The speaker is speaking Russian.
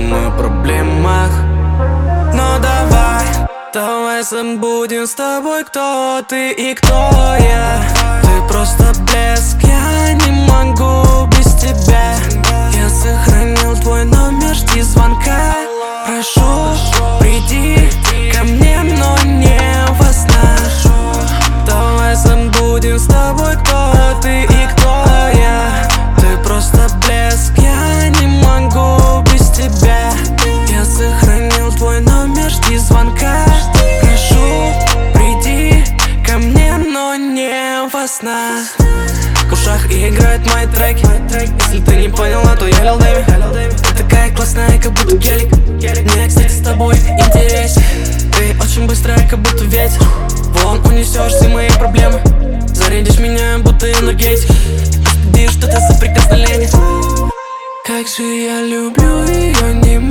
моих проблемах. Но давай забудем с тобой, кто ты и кто я. Ты просто блеск, я не могу без тебя. Я сохранил твой номер, жди звонка. Прошу, приди ко мне, но не во снах. Давай забудем с тобой, кто ты и кто я. Ты просто блеск, я не могу без тебя. Я сохранил твой номер, жди звонка. Прошу, приди ко мне, но не во снах. В ушах играют мои треки. Если ты не поняла, то я Lil Demi. Ты такая классная, как будто гелик. Мне, кстати, с тобой интересен. Ты очень быстрая, как будто ветер. Вон унесешь все мои проблемы. Зарядишь меня, будто энергетик. Видишь, что это за прикосновение. Как же я люблю ее, не